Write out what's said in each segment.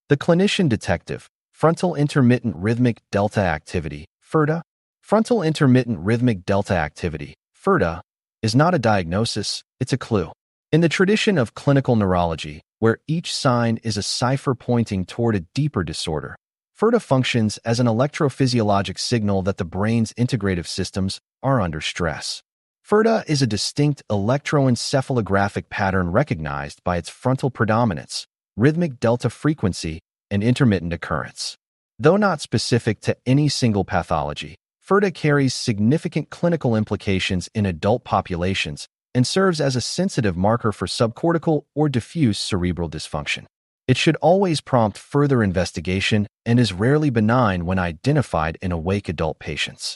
The clinician detective, frontal intermittent rhythmic delta activity, FIRDA. Frontal intermittent rhythmic delta activity, FIRDA, is not a diagnosis, it's a clue. In the tradition of clinical neurology, where each sign is a cipher pointing toward a deeper disorder, FIRDA functions as an electrophysiologic signal that the brain's integrative systems are under stress. FIRDA is a distinct electroencephalographic pattern recognized by its frontal predominance, rhythmic delta frequency, and intermittent occurrence. Though not specific to any single pathology, FIRDA carries significant clinical implications in adult populations and serves as a sensitive marker for subcortical or diffuse cerebral dysfunction. It should always prompt further investigation and is rarely benign when identified in awake adult patients.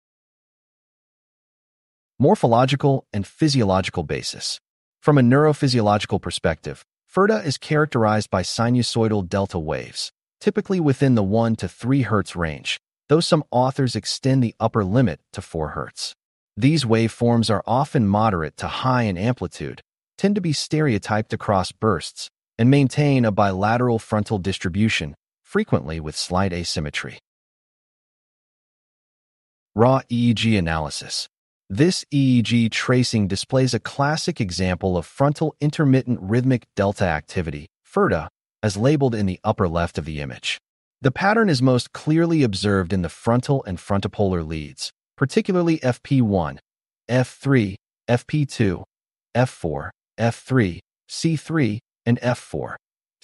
Morphological and physiological basis. From a neurophysiological perspective, FIRDA is characterized by sinusoidal delta waves, typically within the 1 to 3 Hz range, though some authors extend the upper limit to 4 Hz. These waveforms are often moderate to high in amplitude, tend to be stereotyped across bursts, and maintain a bilateral frontal distribution, frequently with slight asymmetry. Raw EEG analysis. This EEG tracing displays a classic example of frontal intermittent rhythmic delta activity, FIRDA, as labeled in the upper left of the image. The pattern is most clearly observed in the frontal and frontopolar leads, particularly FP1, F3, FP2, F4, F3, C3, and F4,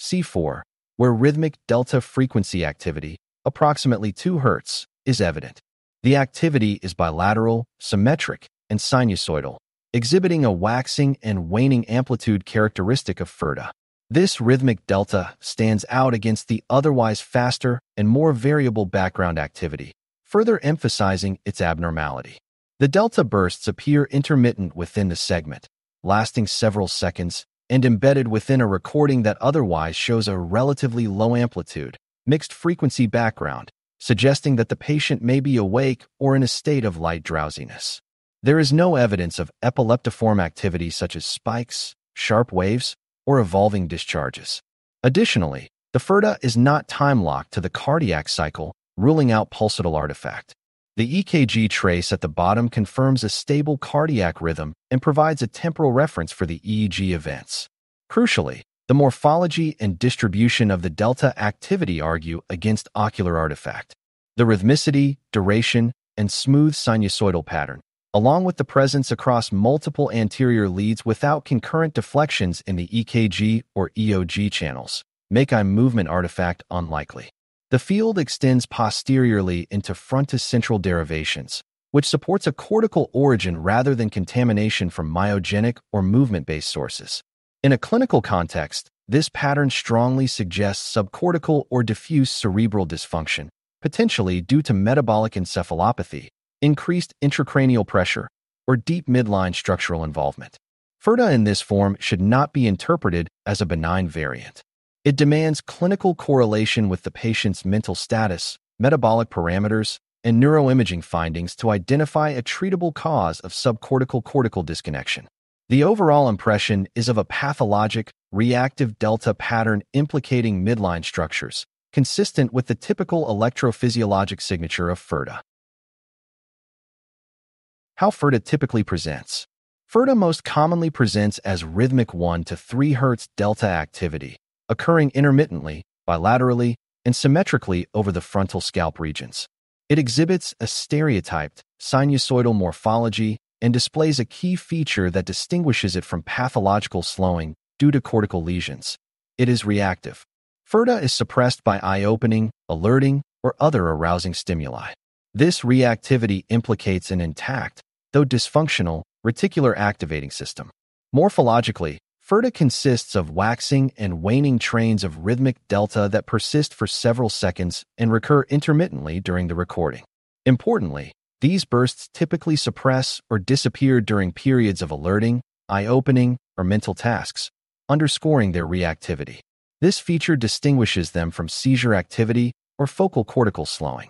C4, where rhythmic delta frequency activity, approximately 2 Hz, is evident. The activity is bilateral, symmetric, and sinusoidal, exhibiting a waxing and waning amplitude characteristic of FIRDA. This rhythmic delta stands out against the otherwise faster and more variable background activity, further emphasizing its abnormality. The delta bursts appear intermittent within the segment, lasting several seconds, and embedded within a recording that otherwise shows a relatively low amplitude, mixed frequency background, suggesting that the patient may be awake or in a state of light drowsiness. There is no evidence of epileptiform activity such as spikes, sharp waves, or evolving discharges. Additionally, the FIRDA is not time-locked to the cardiac cycle, ruling out pulsatile artifact. The EKG trace at the bottom confirms a stable cardiac rhythm and provides a temporal reference for the EEG events. Crucially, the morphology and distribution of the delta activity argue against ocular artifact. The rhythmicity, duration, and smooth sinusoidal pattern, along with the presence across multiple anterior leads without concurrent deflections in the EKG or EOG channels, make eye movement artifact unlikely. The field extends posteriorly into fronticentral derivations, which supports a cortical origin rather than contamination from myogenic or movement-based sources. In a clinical context, this pattern strongly suggests subcortical or diffuse cerebral dysfunction, potentially due to metabolic encephalopathy, increased intracranial pressure, or deep midline structural involvement. FIRDA in this form should not be interpreted as a benign variant. It demands clinical correlation with the patient's mental status, metabolic parameters, and neuroimaging findings to identify a treatable cause of subcortical-cortical disconnection. The overall impression is of a pathologic, reactive delta pattern implicating midline structures, consistent with the typical electrophysiologic signature of FIRDA. How FIRDA typically presents. FIRDA most commonly presents as rhythmic 1 to 3 Hz delta activity, occurring intermittently, bilaterally, and symmetrically over the frontal scalp regions. It exhibits a stereotyped, sinusoidal morphology and displays a key feature that distinguishes it from pathological slowing due to cortical lesions. It is reactive. FIRDA is suppressed by eye-opening, alerting, or other arousing stimuli. This reactivity implicates an intact, though dysfunctional, reticular activating system. Morphologically, FIRDA consists of waxing and waning trains of rhythmic delta that persist for several seconds and recur intermittently during the recording. Importantly, these bursts typically suppress or disappear during periods of alerting, eye-opening, or mental tasks, underscoring their reactivity. This feature distinguishes them from seizure activity or focal cortical slowing.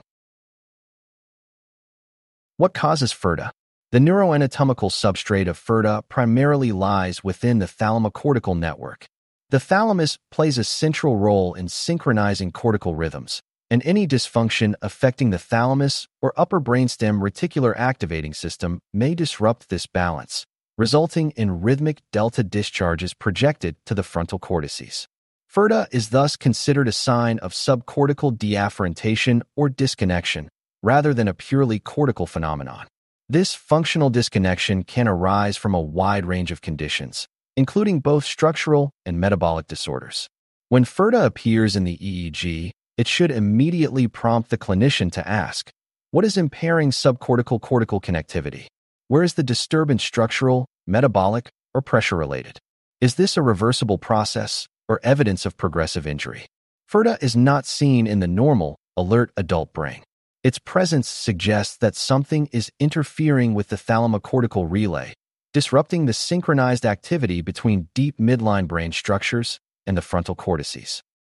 What causes FIRDA? The neuroanatomical substrate of FIRDA primarily lies within the thalamocortical network. The thalamus plays a central role in synchronizing cortical rhythms, and any dysfunction affecting the thalamus or upper brainstem reticular activating system may disrupt this balance, resulting in rhythmic delta discharges projected to the frontal cortices. FIRDA is thus considered a sign of subcortical deafferentation or disconnection, rather than a purely cortical phenomenon. This functional disconnection can arise from a wide range of conditions, including both structural and metabolic disorders. When FIRDA appears in the EEG, it should immediately prompt the clinician to ask, what is impairing subcortical-cortical connectivity? Where is the disturbance structural, metabolic, or pressure-related? Is this a reversible process or evidence of progressive injury? FIRDA is not seen in the normal, alert adult brain. Its presence suggests that something is interfering with the thalamocortical relay, disrupting the synchronized activity between deep midline brain structures and the frontal cortices.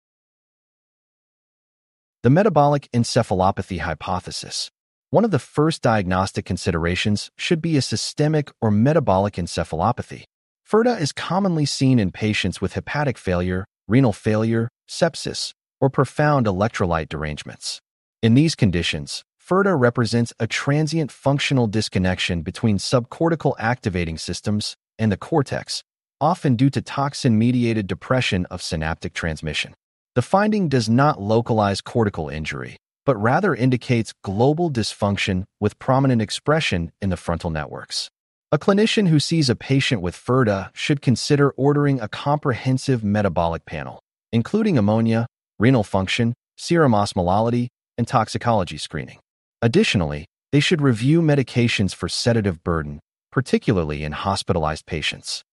The metabolic encephalopathy hypothesis. One of the first diagnostic considerations should be a systemic or metabolic encephalopathy. FIRDA is commonly seen in patients with hepatic failure, renal failure, sepsis, or profound electrolyte derangements. In these conditions, FIRDA represents a transient functional disconnection between subcortical activating systems and the cortex, often due to toxin-mediated depression of synaptic transmission. The finding does not localize cortical injury, but rather indicates global dysfunction with prominent expression in the frontal networks. A clinician who sees a patient with FIRDA should consider ordering a comprehensive metabolic panel, including ammonia, renal function, serum osmolality, and toxicology screening. Additionally, they should review medications for sedative burden, particularly in hospitalized patients.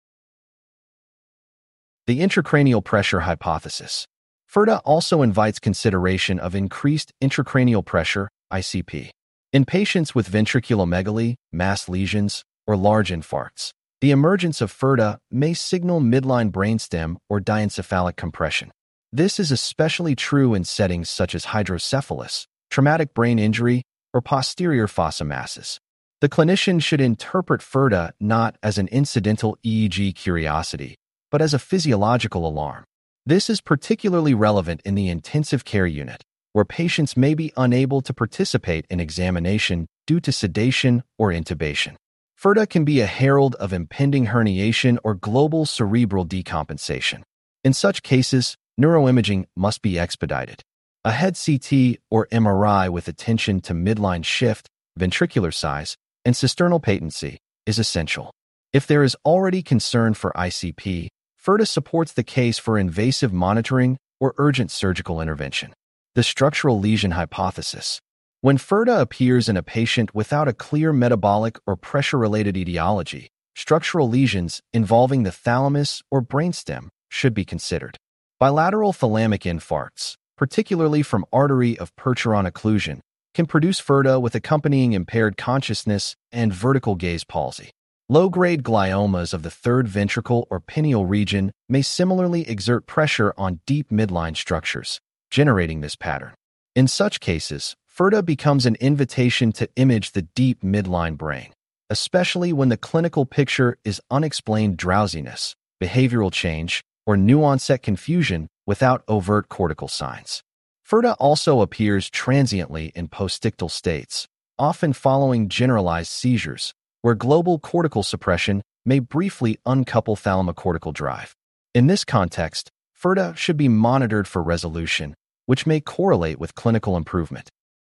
The intracranial pressure hypothesis. FIRDA also invites consideration of increased intracranial pressure, ICP. In patients with ventriculomegaly, mass lesions, or large infarcts, the emergence of FIRDA may signal midline brainstem or diencephalic compression. This is especially true in settings such as hydrocephalus, traumatic brain injury, or posterior fossa masses. The clinician should interpret FIRDA not as an incidental EEG curiosity, but as a physiological alarm. This is particularly relevant in the intensive care unit, where patients may be unable to participate in examination due to sedation or intubation. FIRDA can be a herald of impending herniation or global cerebral decompensation. In such cases, neuroimaging must be expedited. A head CT or MRI with attention to midline shift, ventricular size, and cisternal patency is essential. If there is already concern for ICP, FIRDA supports the case for invasive monitoring or urgent surgical intervention. The structural lesion hypothesis. When FIRDA appears in a patient without a clear metabolic or pressure-related etiology, structural lesions involving the thalamus or brainstem should be considered. Bilateral thalamic infarcts, particularly from artery of Percheron occlusion, can produce FIRDA with accompanying impaired consciousness and vertical gaze palsy. Low-grade gliomas of the third ventricle or pineal region may similarly exert pressure on deep midline structures, generating this pattern. In such cases, FIRDA becomes an invitation to image the deep midline brain, especially when the clinical picture is unexplained drowsiness, behavioral change, or new-onset confusion without overt cortical signs. FIRDA also appears transiently in postictal states, often following generalized seizures, where global cortical suppression may briefly uncouple thalamocortical drive. In this context, FIRDA should be monitored for resolution, which may correlate with clinical improvement.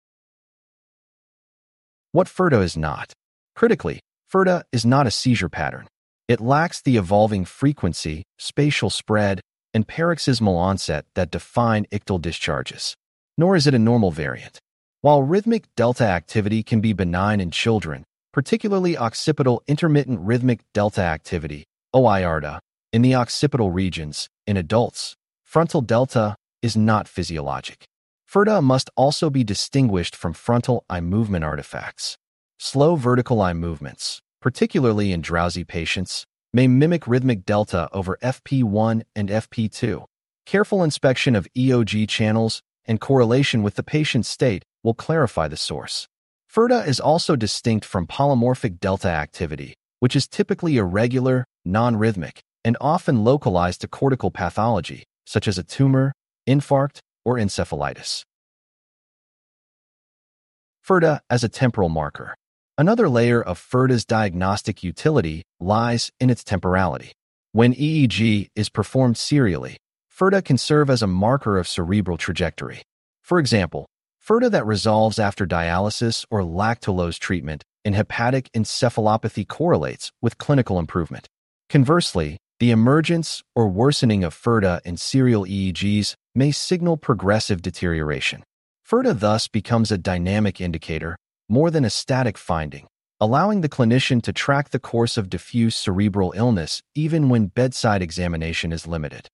What FIRDA is not. Critically, FIRDA is not a seizure pattern. It lacks the evolving frequency, spatial spread, and paroxysmal onset that define ictal discharges. Nor is it a normal variant. While rhythmic delta activity can be benign in children, particularly occipital intermittent rhythmic delta activity, OIRDA, in the occipital regions, in adults, frontal delta is not physiologic. FIRDA must also be distinguished from frontal eye movement artifacts. Slow vertical eye movements, particularly in drowsy patients, may mimic rhythmic delta over FP1 and FP2. Careful inspection of EOG channels and correlation with the patient's state will clarify the source. FIRDA is also distinct from polymorphic delta activity, which is typically irregular, non-rhythmic, and often localized to cortical pathology, such as a tumor, infarct, or encephalitis. FIRDA as a temporal marker. Another layer of FIRDA's diagnostic utility lies in its temporality. When EEG is performed serially, FIRDA can serve as a marker of cerebral trajectory. For example, FIRDA that resolves after dialysis or lactulose treatment in hepatic encephalopathy correlates with clinical improvement. Conversely, the emergence or worsening of FIRDA in serial EEGs may signal progressive deterioration. FIRDA thus becomes a dynamic indicator more than a static finding, allowing the clinician to track the course of diffuse cerebral illness even when bedside examination is limited.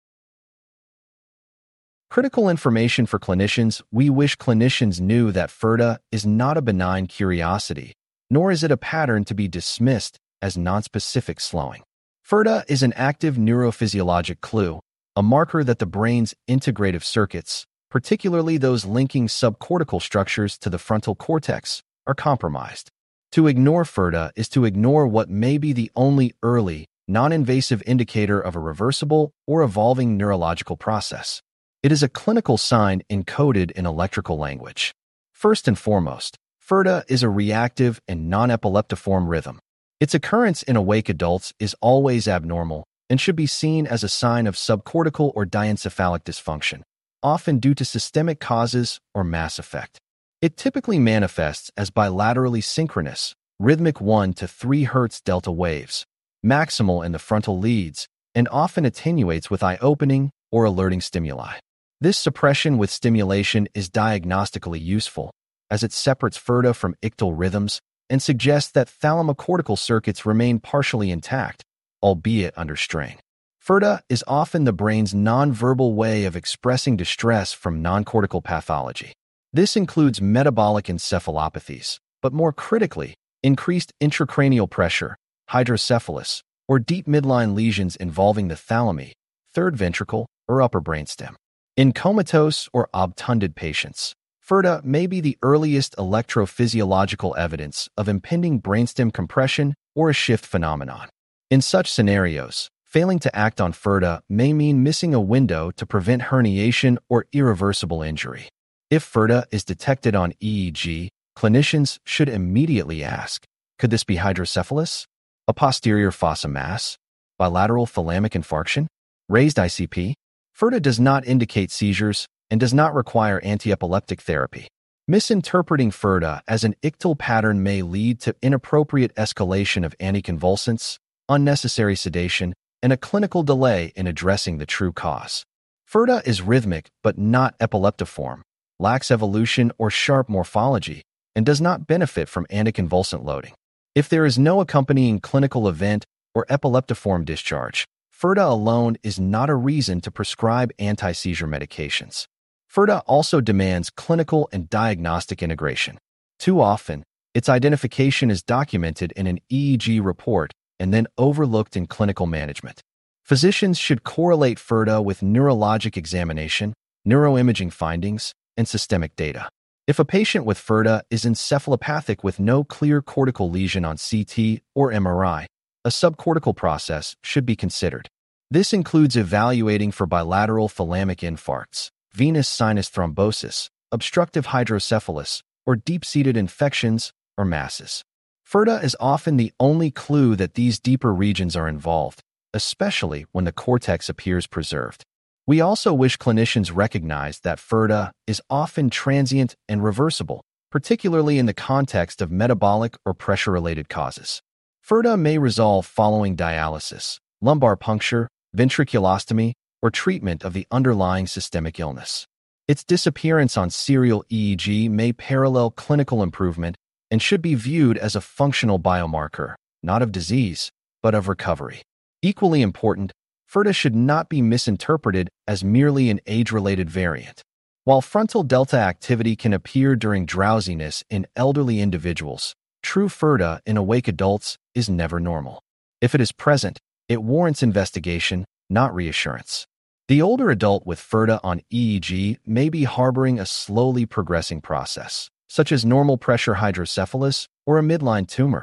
Critical information for clinicians. We wish clinicians knew that FIRDA is not a benign curiosity, nor is it a pattern to be dismissed as nonspecific slowing. FIRDA is an active neurophysiologic clue, a marker that the brain's integrative circuits, particularly those linking subcortical structures to the frontal cortex, are compromised. To ignore FIRDA is to ignore what may be the only early, non-invasive indicator of a reversible or evolving neurological process. It is a clinical sign encoded in electrical language. First and foremost, FIRDA is a reactive and non-epileptiform rhythm. Its occurrence in awake adults is always abnormal and should be seen as a sign of subcortical or diencephalic dysfunction, often due to systemic causes or mass effect. It typically manifests as bilaterally synchronous, rhythmic 1 to 3 Hz delta waves, maximal in the frontal leads, and often attenuates with eye-opening or alerting stimuli. This suppression with stimulation is diagnostically useful, as it separates FIRDA from ictal rhythms and suggests that thalamocortical circuits remain partially intact, albeit under strain. FIRDA is often the brain's nonverbal way of expressing distress from noncortical pathology. This includes metabolic encephalopathies, but more critically, increased intracranial pressure, hydrocephalus, or deep midline lesions involving the thalami, third ventricle, or upper brainstem. In comatose or obtunded patients, FIRDA may be the earliest electrophysiological evidence of impending brainstem compression or a shift phenomenon. In such scenarios, failing to act on FIRDA may mean missing a window to prevent herniation or irreversible injury. If FIRDA is detected on EEG, clinicians should immediately ask, could this be hydrocephalus, a posterior fossa mass, bilateral thalamic infarction, raised ICP? FIRDA does not indicate seizures and does not require antiepileptic therapy. Misinterpreting FIRDA as an ictal pattern may lead to inappropriate escalation of anticonvulsants, unnecessary sedation, and a clinical delay in addressing the true cause. FIRDA is rhythmic but not epileptiform, lacks evolution or sharp morphology, and does not benefit from anticonvulsant loading. If there is no accompanying clinical event or epileptiform discharge, FIRDA alone is not a reason to prescribe anti-seizure medications. FIRDA also demands clinical and diagnostic integration. Too often, its identification is documented in an EEG report and then overlooked in clinical management. Physicians should correlate FIRDA with neurologic examination, neuroimaging findings, and systemic data. If a patient with FIRDA is encephalopathic with no clear cortical lesion on CT or MRI, a subcortical process should be considered. This includes evaluating for bilateral thalamic infarcts, venous sinus thrombosis, obstructive hydrocephalus, or deep-seated infections or masses. FIRDA is often the only clue that these deeper regions are involved, especially when the cortex appears preserved. We also wish clinicians recognize that FIRDA is often transient and reversible, particularly in the context of metabolic or pressure-related causes. FIRDA may resolve following dialysis, lumbar puncture, ventriculostomy, or treatment of the underlying systemic illness. Its disappearance on serial EEG may parallel clinical improvement and should be viewed as a functional biomarker, not of disease, but of recovery. Equally important, FIRDA should not be misinterpreted as merely an age-related variant. While frontal delta activity can appear during drowsiness in elderly individuals, true FIRDA in awake adults is never normal. If it is present, it warrants investigation, not reassurance. The older adult with FIRDA on EEG may be harboring a slowly progressing process, such as normal pressure hydrocephalus or a midline tumor,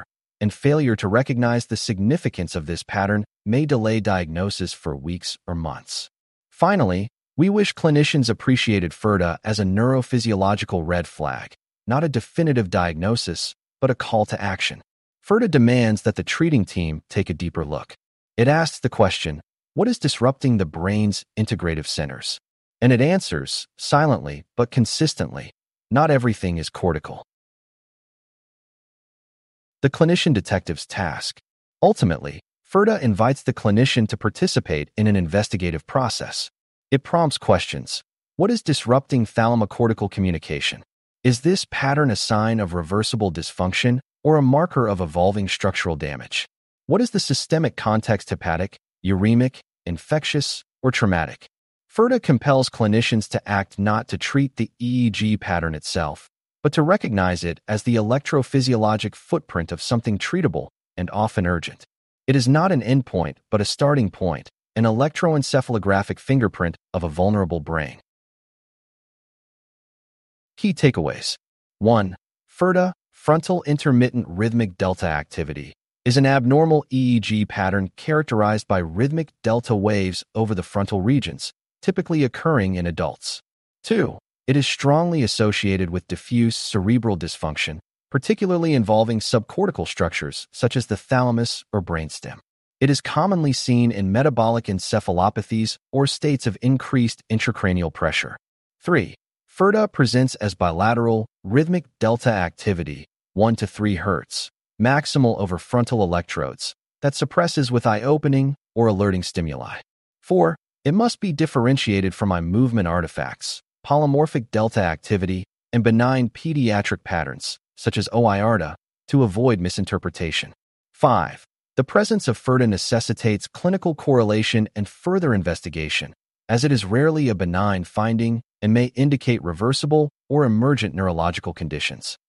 and failure to recognize the significance of this pattern may delay diagnosis for weeks or months. Finally, we wish clinicians appreciated FIRDA as a neurophysiological red flag, not a definitive diagnosis, but a call to action. FIRDA demands that the treating team take a deeper look. It asks the question, what is disrupting the brain's integrative centers? And it answers, silently but consistently, not everything is cortical. The clinician detective's task. Ultimately, FIRDA invites the clinician to participate in an investigative process. It prompts questions. What is disrupting thalamocortical communication? Is this pattern a sign of reversible dysfunction or a marker of evolving structural damage? What is the systemic context: hepatic, uremic, infectious, or traumatic? FIRDA compels clinicians to act, not to treat the EEG pattern itself, but to recognize it as the electrophysiologic footprint of something treatable and often urgent. It is not an endpoint, but a starting point, an electroencephalographic fingerprint of a vulnerable brain. Key takeaways. 1. FIRDA, frontal intermittent rhythmic delta activity, is an abnormal EEG pattern characterized by rhythmic delta waves over the frontal regions, typically occurring in adults. 2. It is strongly associated with diffuse cerebral dysfunction, particularly involving subcortical structures such as the thalamus or brainstem. It is commonly seen in metabolic encephalopathies or states of increased intracranial pressure. 3. FIRDA presents as bilateral, rhythmic delta activity, 1 to 3 Hz, maximal over frontal electrodes, that suppresses with eye-opening or alerting stimuli. 4. It must be differentiated from eye movement artifacts, polymorphic delta activity, and benign pediatric patterns, such as OI-ARDA, to avoid misinterpretation. 5. The presence of FIRDA necessitates clinical correlation and further investigation, as it is rarely a benign finding and may indicate reversible or emergent neurological conditions.